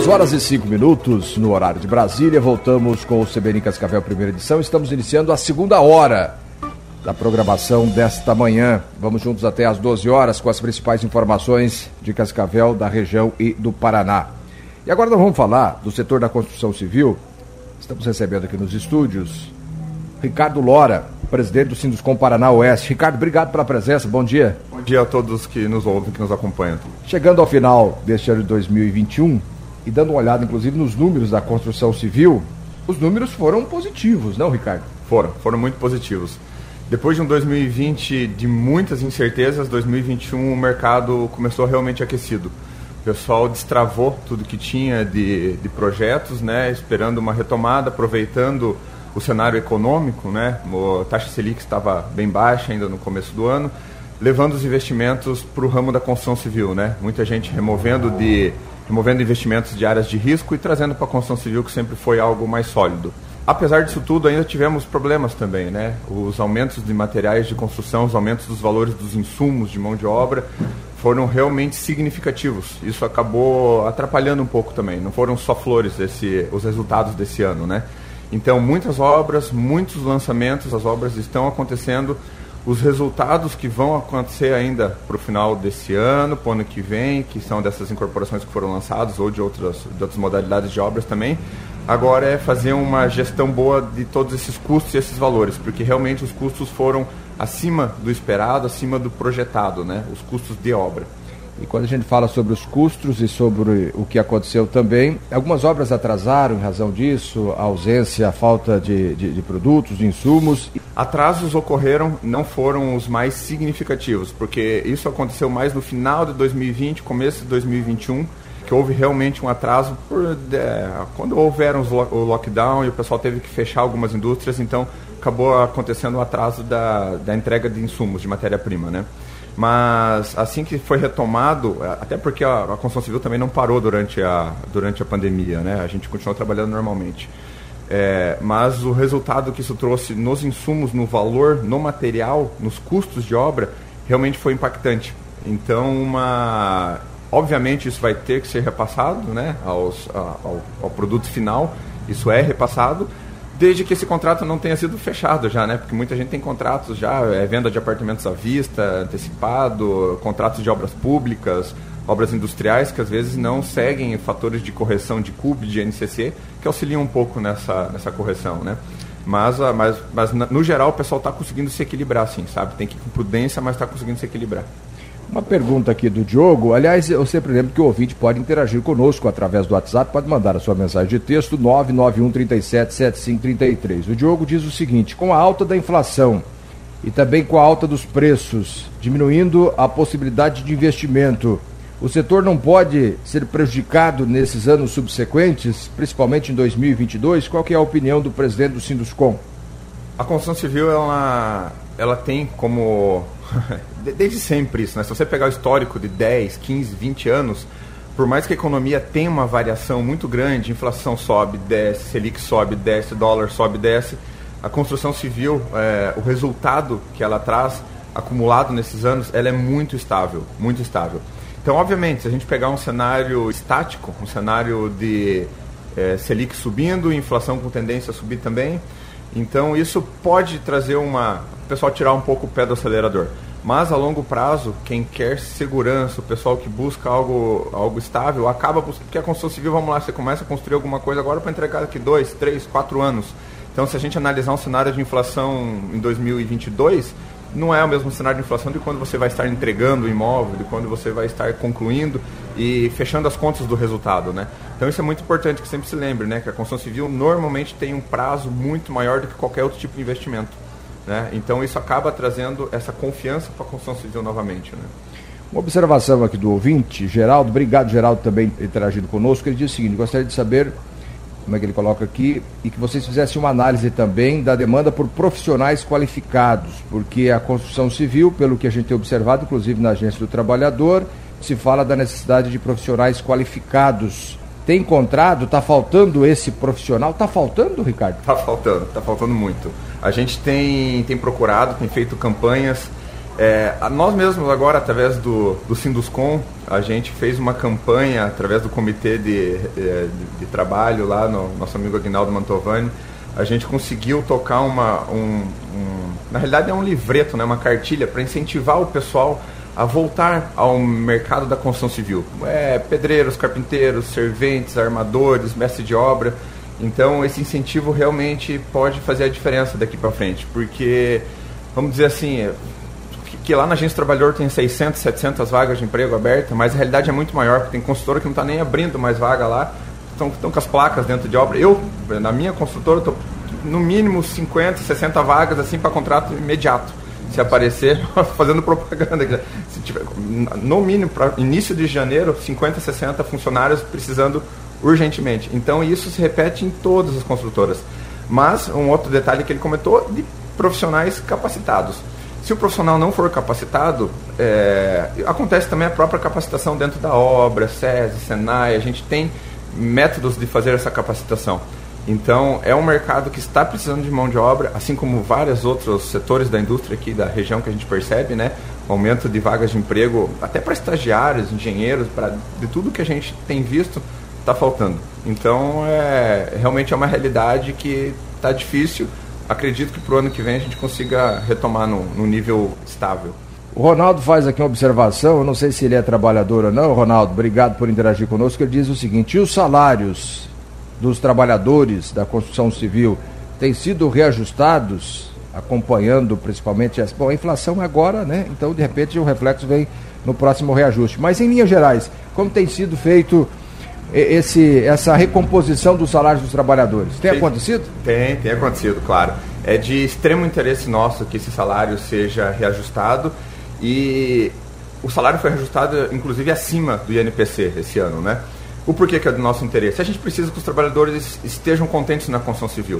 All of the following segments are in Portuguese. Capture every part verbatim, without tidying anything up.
duas horas e cinco minutos no horário de Brasília. Voltamos com o C B N Cascavel, primeira edição. Estamos iniciando a segunda hora da programação desta manhã. Vamos juntos até às doze horas com as principais informações de Cascavel, da região e do Paraná. E agora nós vamos falar do setor da construção civil. Estamos recebendo aqui nos estúdios Ricardo Lora, presidente do Sinduscom Paraná Oeste. Ricardo, obrigado pela presença, bom dia. Bom dia a todos que nos ouvem, que nos acompanham. Chegando ao final deste ano de dois mil e vinte e um e dando uma olhada inclusive nos números da construção civil, os números foram positivos, não, Ricardo? Foram, foram muito positivos. Depois de um dois mil e vinte de muitas incertezas, dois mil e vinte e um o mercado começou realmente aquecido. O pessoal destravou tudo que tinha de, de projetos, né, esperando uma retomada, aproveitando o cenário econômico, né, a taxa Selic estava bem baixa ainda no começo do ano, levando os investimentos para o ramo da construção civil, né, muita gente removendo, de, removendo investimentos de áreas de risco e trazendo para a construção civil, que sempre foi algo mais sólido. Apesar disso tudo, ainda tivemos problemas também, né? Os aumentos de materiais de construção, os aumentos dos valores dos insumos de mão de obra foram realmente significativos. Isso acabou atrapalhando um pouco também. Não foram só flores esse, os resultados desse ano, né? Então, muitas obras, muitos lançamentos, as obras estão acontecendo. Os resultados que vão acontecer ainda para o final desse ano, para o ano que vem, que são dessas incorporações que foram lançadas ou de outras, de outras modalidades de obras também, agora é fazer uma gestão boa de todos esses custos e esses valores, porque realmente os custos foram acima do esperado, acima do projetado, né? Os custos de obra. E quando a gente fala sobre os custos e sobre o que aconteceu também, algumas obras atrasaram em razão disso, a ausência, a falta de, de, de produtos, de insumos. Atrasos ocorreram, não foram os mais significativos, porque isso aconteceu mais no final de dois mil e vinte, começo de dois mil e vinte e um, que houve realmente um atraso por, é, quando houveram os lo- o lockdown e o pessoal teve que fechar algumas indústrias, então acabou acontecendo um atraso da, da entrega de insumos, de matéria-prima, né? Mas assim que foi retomado, até porque a, a construção civil também não parou durante a, durante a pandemia, né? A gente continuou trabalhando normalmente. É, mas o resultado que isso trouxe nos insumos, no valor, no material, nos custos de obra, realmente foi impactante. Então, uma... obviamente isso vai ter que ser repassado, né, aos, ao, ao produto final, isso é repassado, desde que esse contrato não tenha sido fechado já, né, porque muita gente tem contratos já, é venda de apartamentos à vista, antecipado, contratos de obras públicas, obras industriais que às vezes não seguem fatores de correção de C U B, de N C C, que auxiliam um pouco nessa, nessa correção, né. Mas, mas, mas no geral o pessoal está conseguindo se equilibrar, sim, sabe, tem que ir com prudência, mas está conseguindo se equilibrar. Uma pergunta aqui do Diogo, aliás, eu sempre lembro que o ouvinte pode interagir conosco através do WhatsApp, pode mandar a sua mensagem de texto nove nove um três sete sete cinco três três. O Diogo diz o seguinte: com a alta da inflação e também com a alta dos preços, diminuindo a possibilidade de investimento, o setor não pode ser prejudicado nesses anos subsequentes, principalmente em dois mil e vinte e dois? Qual que é a opinião do presidente do Sinduscom? A construção civil, ela, ela tem como... desde sempre isso, né? Se você pegar o histórico de dez, quinze, vinte anos, por mais que a economia tenha uma variação muito grande, inflação sobe, desce, Selic sobe, desce, dólar sobe, desce, a construção civil, é, o resultado que ela traz, acumulado nesses anos, ela é muito estável, muito estável. Então, obviamente, se a gente pegar um cenário estático, um cenário de é, Selic subindo, inflação com tendência a subir também, então isso pode trazer uma... o pessoal tirar um pouco o pé do acelerador. Mas a longo prazo, quem quer segurança, o pessoal que busca algo, algo estável, acaba buscando, porque a construção civil, vamos lá, você começa a construir alguma coisa agora para entregar daqui dois, três, quatro anos. Então, se a gente analisar um cenário de inflação em dois mil e vinte e dois, não é o mesmo cenário de inflação de quando você vai estar entregando o imóvel, de quando você vai estar concluindo e fechando as contas do resultado, né? Então isso é muito importante que sempre se lembre, né? Que a construção civil normalmente tem um prazo muito maior do que qualquer outro tipo de investimento, né? Então isso acaba trazendo essa confiança para a construção civil novamente, né? Uma observação aqui do ouvinte, Geraldo, obrigado Geraldo também interagindo conosco, ele diz o seguinte: gostaria de saber, como é que ele coloca aqui, e que vocês fizessem uma análise também da demanda por profissionais qualificados, porque a construção civil, pelo que a gente tem observado, inclusive na Agência do Trabalhador, se fala da necessidade de profissionais qualificados. Tem encontrado? Está faltando esse profissional? Está faltando, Ricardo? Está faltando, está faltando muito. A gente tem, tem procurado, tem feito campanhas É, nós mesmos agora, através do, do Sinduscom, a gente fez uma campanha através do comitê de, de, de trabalho lá, no nosso amigo Aguinaldo Mantovani. A gente conseguiu tocar uma, um, um, na realidade é um livreto, né, uma cartilha para incentivar o pessoal a voltar ao mercado da construção civil. É, pedreiros, carpinteiros, serventes, armadores, mestres de obra. Então esse incentivo realmente pode fazer a diferença daqui para frente, porque, vamos dizer assim, que lá na Agência do Trabalhador tem seiscentas, setecentas vagas de emprego abertas, mas a realidade é muito maior, porque tem construtora que não está nem abrindo mais vaga lá, estão, estão com as placas dentro de obra. Eu, na minha construtora, estou no mínimo cinquenta, sessenta vagas assim para contrato imediato. Se aparecer, fazendo propaganda. Se tiver, no mínimo, para início de janeiro, cinquenta, sessenta funcionários precisando urgentemente. Então isso se repete em todas as construtoras. Mas um outro detalhe que ele comentou, de profissionais capacitados. Se o profissional não for capacitado, é, acontece também a própria capacitação dentro da obra, SESI, Senai, a gente tem métodos de fazer essa capacitação. Então, é um mercado que está precisando de mão de obra, assim como vários outros setores da indústria aqui da região que a gente percebe, né? Aumento de vagas de emprego, até para estagiários, engenheiros, para de tudo que a gente tem visto, está faltando. Então, é, realmente é uma realidade que está difícil. Acredito que para o ano que vem a gente consiga retomar no, no nível estável. O Ronaldo faz aqui uma observação, eu não sei se ele é trabalhador ou não. Ronaldo, obrigado por interagir conosco. Ele diz o seguinte: e os salários dos trabalhadores da construção civil têm sido reajustados, acompanhando principalmente essa... Bom, a inflação agora, né? Então, de repente, o reflexo vem no próximo reajuste. Mas, em linhas gerais, como tem sido feito esse, essa recomposição dos salários dos trabalhadores? Tem, tem acontecido? Tem, tem acontecido, claro. É de extremo interesse nosso que esse salário seja reajustado, e o salário foi reajustado, inclusive, acima do I N P C esse ano, né? O porquê que é do nosso interesse? A gente precisa que os trabalhadores estejam contentes na construção civil.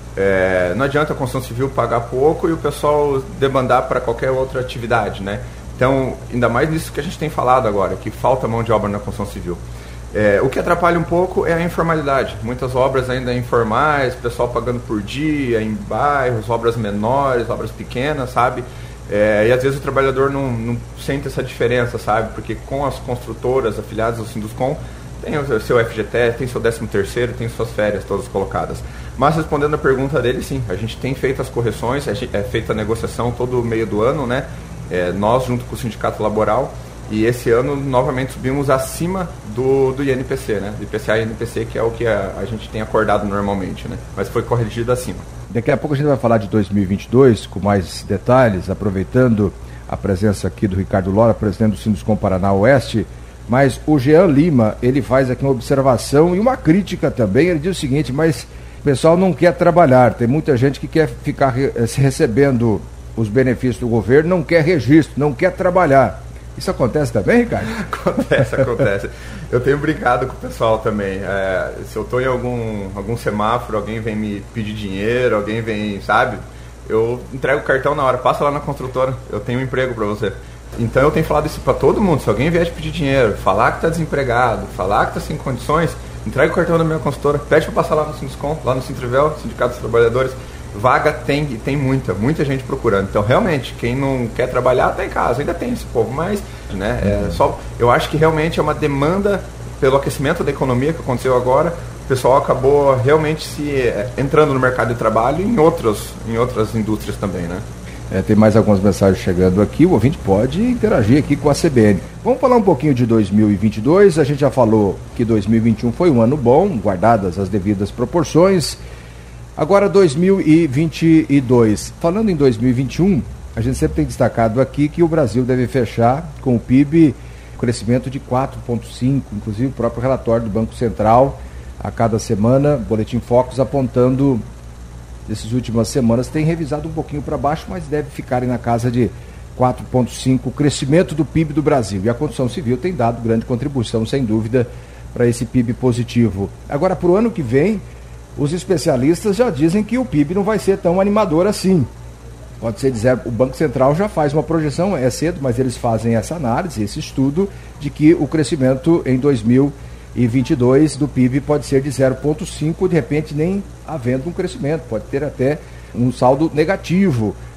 É, não adianta a construção civil pagar pouco e o pessoal demandar para qualquer outra atividade, né? Então, ainda mais nisso que a gente tem falado agora, que falta mão de obra na construção civil. É, o que atrapalha um pouco é a informalidade. Muitas obras ainda informais, pessoal pagando por dia, em bairros, obras menores, obras pequenas, sabe? É, e às vezes o trabalhador não, não sente essa diferença, sabe? Porque com as construtoras afiliadas ao Sinduscom, tem o seu F G T S, tem seu décimo terceiro, tem suas férias todas colocadas. Mas respondendo a pergunta dele, sim, a gente tem feito as correções, é feita a negociação todo meio do ano, né? É, nós junto com o Sindicato Laboral, e esse ano novamente subimos acima do, do I N P C, né? Do I P C A e I N P C, que é o que a, a gente tem acordado normalmente, né? Mas foi corrigido acima. Daqui a pouco a gente vai falar de dois mil e vinte e dois com mais detalhes, aproveitando a presença aqui do Ricardo Lora, presidente do Sinduscom Paraná Oeste. Mas o Jean Lima, ele faz aqui uma observação e uma crítica também. Ele diz o seguinte: mas o pessoal não quer trabalhar, tem muita gente que quer ficar recebendo os benefícios do governo, não quer registro, não quer trabalhar. Isso acontece também, Ricardo? Acontece, acontece. Eu tenho brincado com o pessoal também. É, se eu estou em algum, algum semáforo, alguém vem me pedir dinheiro, alguém vem, sabe? Eu entrego o cartão na hora, passa lá na construtora, eu tenho um emprego para você. Então eu tenho falado isso para todo mundo. Se alguém vier te pedir dinheiro, falar que está desempregado, falar que está sem condições, entrega o cartão da minha consultora, pede para passar lá no Sinduscom, lá no Sintrivel, Sindicato dos Trabalhadores. Vaga tem, e tem muita, muita gente procurando. Então realmente, quem não quer trabalhar está em casa, ainda tem esse povo, mas né, é só, eu acho que realmente é uma demanda pelo aquecimento da economia que aconteceu agora. O pessoal acabou realmente se é, entrando no mercado de trabalho e em, outros, em outras indústrias também, né? É, tem mais algumas mensagens chegando aqui, o ouvinte pode interagir aqui com a C B N. Vamos falar um pouquinho de dois mil e vinte e dois, a gente já falou que dois mil e vinte e um foi um ano bom, guardadas as devidas proporções. Agora dois mil e vinte e dois, falando em dois mil e vinte e um, a gente sempre tem destacado aqui que o Brasil deve fechar com o P I B crescimento de quatro vírgula cinco, inclusive o próprio relatório do Banco Central, a cada semana, Boletim Focus apontando, nessas últimas semanas, tem revisado um pouquinho para baixo, mas deve ficar na casa de quatro vírgula cinco, o crescimento do P I B do Brasil. E a construção civil tem dado grande contribuição, sem dúvida, para esse P I B positivo. Agora, para o ano que vem, os especialistas já dizem que o P I B não vai ser tão animador assim. Pode ser dizer, o Banco Central já faz uma projeção, é cedo, mas eles fazem essa análise, esse estudo, de que o crescimento em dois mil e vinte e dois do P I B pode ser de zero vírgula cinco, de repente nem havendo um crescimento, pode ter até um saldo negativo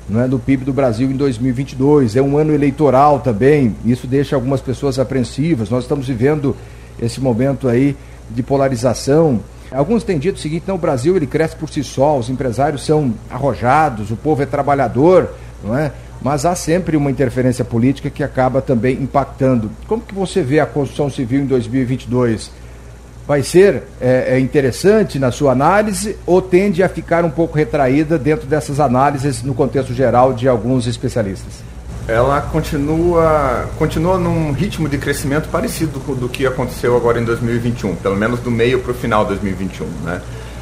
não é, do P I B do Brasil em dois mil e vinte e dois. É um ano eleitoral também, isso deixa algumas pessoas apreensivas. Nós estamos vivendo esse momento aí de polarização. Alguns têm dito o seguinte: não, o Brasil ele cresce por si só, os empresários são arrojados, o povo é trabalhador, não é? Mas há sempre uma interferência política que acaba também impactando. Como que você vê a construção civil em dois mil e vinte e dois? Vai ser é, é interessante na sua análise ou tende a ficar um pouco retraída dentro dessas análises no contexto geral de alguns especialistas? Ela continua, continua num ritmo de crescimento parecido com do que aconteceu agora em dois mil e vinte e um, pelo menos do meio para o final de dois mil e vinte e um, né?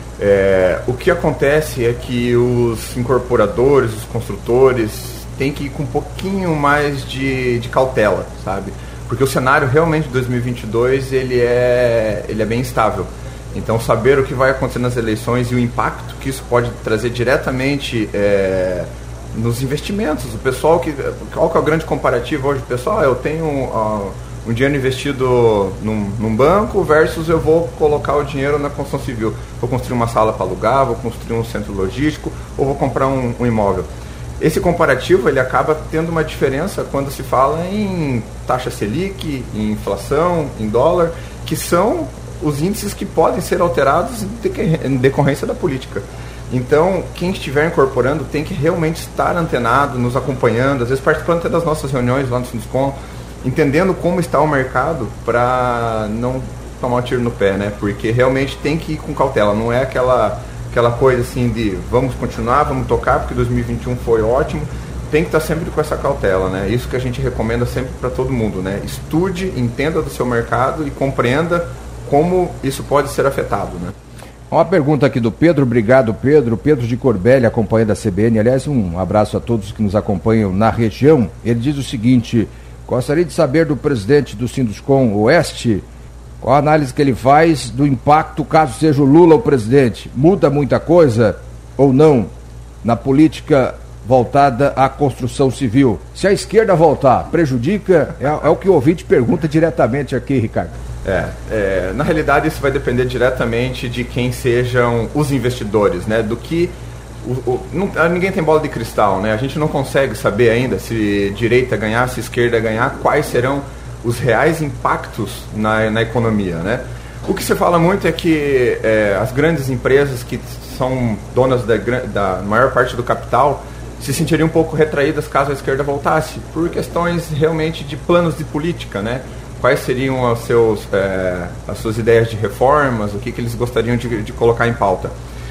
É, o que acontece é que os incorporadores, os construtores, têm que ir com um pouquinho mais de, de cautela, sabe? Porque o cenário realmente de dois mil e vinte e dois ele é, ele é bem instável. Então, saber o que vai acontecer nas eleições e o impacto que isso pode trazer diretamente é, nos investimentos. O pessoal que... Qual que é o grande comparativo hoje? Pessoal, eu tenho uh, um dinheiro investido num, num banco versus eu vou colocar o dinheiro na construção civil. Vou construir uma sala para alugar, vou construir um centro logístico ou vou comprar um, um imóvel. Esse comparativo ele acaba tendo uma diferença quando se fala em taxa Selic, em inflação, em dólar, que são os índices que podem ser alterados em decorrência da política. Então, quem estiver incorporando tem que realmente estar antenado, nos acompanhando, às vezes participando até das nossas reuniões lá no Sinduscom, entendendo como está o mercado para não tomar um tiro no pé, né? Porque realmente tem que ir com cautela, não é aquela... aquela coisa assim de vamos continuar, vamos tocar, porque dois mil e vinte e um foi ótimo. Tem que estar sempre com essa cautela, né? Isso que a gente recomenda sempre para todo mundo, né? Estude, entenda do seu mercado e compreenda como isso pode ser afetado, né? Uma pergunta aqui do Pedro, obrigado Pedro, Pedro de Corbélia, acompanhando a C B N, aliás, um abraço a todos que nos acompanham na região. Ele diz o seguinte: gostaria de saber do presidente do Sinduscom Oeste, qual a análise que ele faz do impacto caso seja o Lula o presidente? Muda muita coisa ou não na política voltada à construção civil? Se a esquerda voltar, prejudica? É, é o que o ouvinte pergunta diretamente aqui, Ricardo. É, é, na realidade isso vai depender diretamente de quem sejam os investidores, né? Do que o, o, não, ninguém tem bola de cristal, né? A gente não consegue saber ainda se direita ganhar, se esquerda ganhar, quais serão os reais impactos na, na economia, né? O que se fala muito é que é, as grandes empresas que são donas da, da maior parte do capital se sentiriam um pouco retraídas caso a esquerda voltasse, por questões realmente de planos de política, né? Quais seriam os seus, é, as suas ideias de reformas, o que, que eles gostariam de, de colocar em pauta.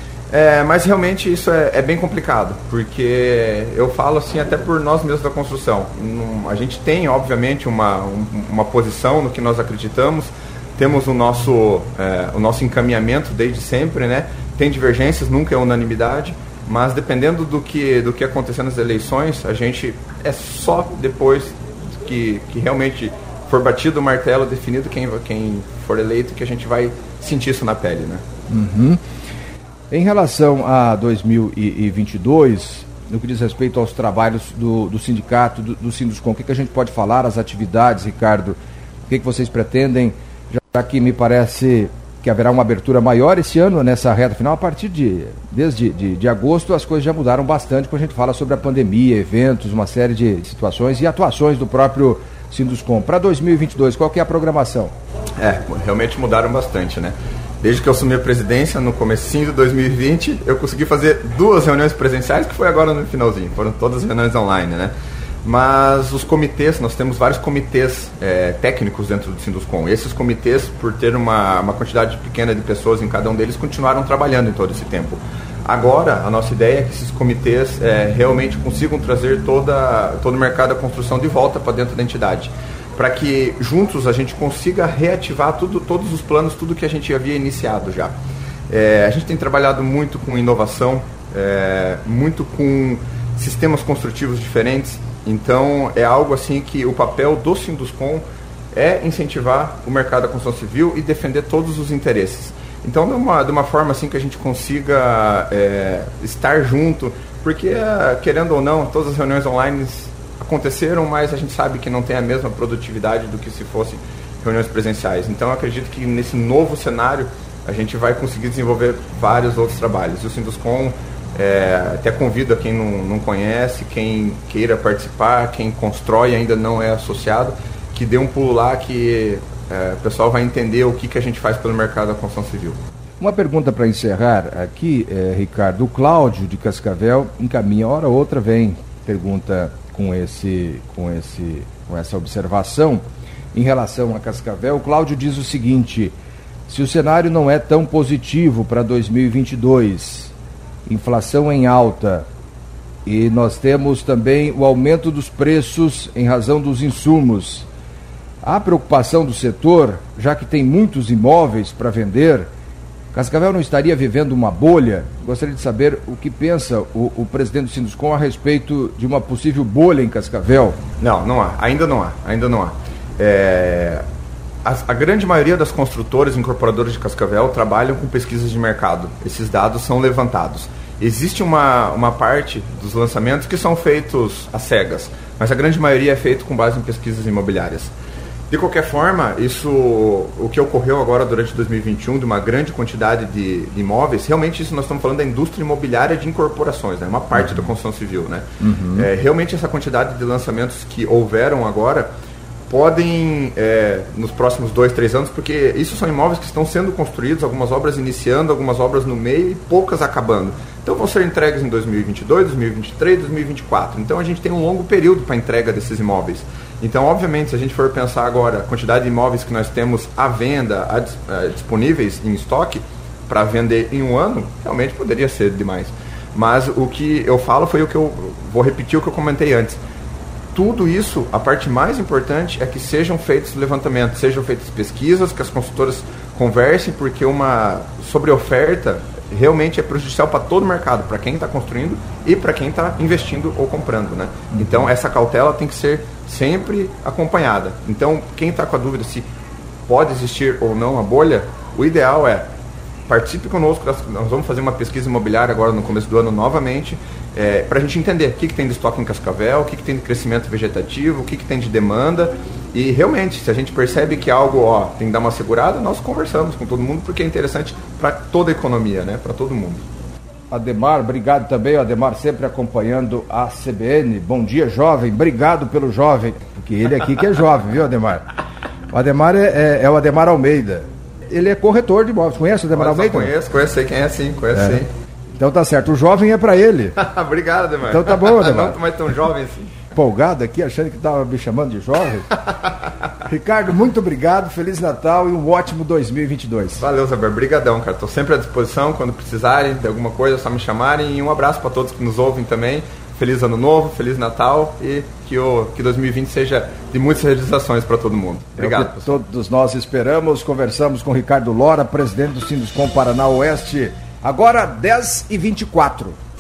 É, mas realmente isso é, é bem complicado, porque eu falo assim até por nós mesmos da construção. Um, a gente tem, obviamente, uma, um, uma posição no que nós acreditamos, temos o nosso, é, o nosso encaminhamento desde sempre, né? Tem divergências, nunca é unanimidade, mas dependendo do que, do que acontecer nas eleições, a gente é só depois que, que realmente for batido o martelo, definido quem, quem for eleito, que a gente vai sentir isso na pele, né? Uhum. Em relação a dois mil e vinte e dois, no que diz respeito aos trabalhos do, do sindicato, do, do Sinduscom, o que, que a gente pode falar, as atividades, Ricardo? O que, que vocês pretendem, já que me parece que haverá uma abertura maior esse ano, nessa reta final, a partir de, desde de, de agosto, as coisas já mudaram bastante, quando a gente fala sobre a pandemia, eventos, uma série de situações e atuações do próprio Sinduscom. Para dois mil e vinte e dois, qual que é a programação? É, realmente mudaram bastante, né? Desde que eu assumi a presidência, no comecinho de dois mil e vinte, eu consegui fazer duas reuniões presenciais, que foi agora no finalzinho, foram todas reuniões online, né? Mas os comitês, nós temos vários comitês é, técnicos dentro do Sinduscom. Esses comitês, por ter uma, uma quantidade pequena de pessoas em cada um deles, continuaram trabalhando em todo esse tempo. Agora, a nossa ideia é que esses comitês é, realmente consigam trazer toda, todo o mercado da construção de volta para dentro da entidade, para que juntos a gente consiga reativar tudo, todos os planos, tudo que a gente havia iniciado já. É, a gente tem trabalhado muito com inovação, é, muito com sistemas construtivos diferentes, então é algo assim que o papel do Sinduscom é incentivar o mercado da construção civil e defender todos os interesses. Então, de uma, de uma forma assim que a gente consiga é, estar junto, porque, querendo ou não, todas as reuniões online aconteceram, mas a gente sabe que não tem a mesma produtividade do que se fossem reuniões presenciais. Então, eu acredito que nesse novo cenário, a gente vai conseguir desenvolver vários outros trabalhos. E o Sinduscom É, até convido a quem não, não conhece, quem queira participar, quem constrói e ainda não é associado, que dê um pulo lá que é, o pessoal vai entender o que, que a gente faz pelo mercado da construção civil. Uma pergunta para encerrar aqui, é, Ricardo. O Cláudio de Cascavel encaminha, hora ou outra vem, pergunta com, esse, com, esse, com essa observação em relação a Cascavel. O Cláudio diz o seguinte: se o cenário não é tão positivo para dois mil e vinte e dois, inflação em alta, e nós temos também o aumento dos preços em razão dos insumos, há preocupação do setor, já que tem muitos imóveis para vender, Cascavel não estaria vivendo uma bolha? Gostaria de saber o que pensa o, o presidente do Sinduscom a respeito de uma possível bolha em Cascavel. Não, não há, ainda não há, ainda não há. É... A, a grande maioria das construtoras e incorporadoras de Cascavel trabalham com pesquisas de mercado. Esses dados são levantados. Existe uma, uma parte dos lançamentos que são feitos às cegas, mas a grande maioria é feito com base em pesquisas imobiliárias. De qualquer forma, isso, o que ocorreu agora durante dois mil e vinte e um, de uma grande quantidade de, de imóveis, realmente isso nós estamos falando da indústria imobiliária de incorporações, né? Uma parte uhum. da construção civil. Né? Uhum. É, realmente essa quantidade de lançamentos que houveram agora podem, é, nos próximos dois, três anos, porque isso são imóveis que estão sendo construídos, algumas obras iniciando, algumas obras no meio e poucas acabando. Então vão ser entregues em dois mil e vinte e dois, dois mil e vinte e três, dois mil e vinte e quatro. Então a gente tem um longo período para a entrega desses imóveis. Então, obviamente, se a gente for pensar agora a quantidade de imóveis que nós temos à venda, a, a, disponíveis em estoque, para vender em um ano, realmente poderia ser demais. Mas o que eu falo foi o que eu vou repetir o que eu comentei antes. Tudo isso, a parte mais importante é que sejam feitos levantamentos, sejam feitas pesquisas, que as consultoras conversem, porque uma sobreoferta realmente é prejudicial para todo o mercado, para quem está construindo e para quem está investindo ou comprando. Né? Então, essa cautela tem que ser sempre acompanhada. Então, quem está com a dúvida se pode existir ou não a bolha, o ideal é participe conosco. Nós vamos fazer uma pesquisa imobiliária agora no começo do ano novamente, é, para a gente entender o que, que tem de estoque em Cascavel, o que, que tem de crescimento vegetativo, o que, que tem de demanda. E realmente, se a gente percebe que algo ó, tem que dar uma segurada, nós conversamos com todo mundo, porque é interessante para toda a economia, né? Para todo mundo. Ademar, obrigado também, Ademar sempre acompanhando a C B N. Bom dia, jovem, obrigado pelo jovem, porque ele aqui que é jovem, viu, Ademar? O Ademar é, é, é o Ademar Almeida. Ele é corretor de imóveis. Conhece o Ademar Mas Almeida? Conheço, conheço, sei quem é sim, conheço é. sim. Então tá certo, o jovem é pra ele. Obrigado, Ademar. Então tá bom, Ademar. Não mais tão jovem assim. Empolgado aqui, achando que estava me chamando de jovem. Ricardo, muito obrigado, Feliz Natal e um ótimo dois mil e vinte e dois. Valeu, Zé, brigadão, cara. Estou sempre à disposição, quando precisarem de alguma coisa, é só me chamarem. E um abraço para todos que nos ouvem também. Feliz Ano Novo, Feliz Natal e que, o, que dois mil e vinte seja de muitas realizações para todo mundo. Obrigado. É todos nós esperamos. Conversamos com Ricardo Lora, presidente do Sinduscom Paraná Oeste. Agora dez e vinte e quatro.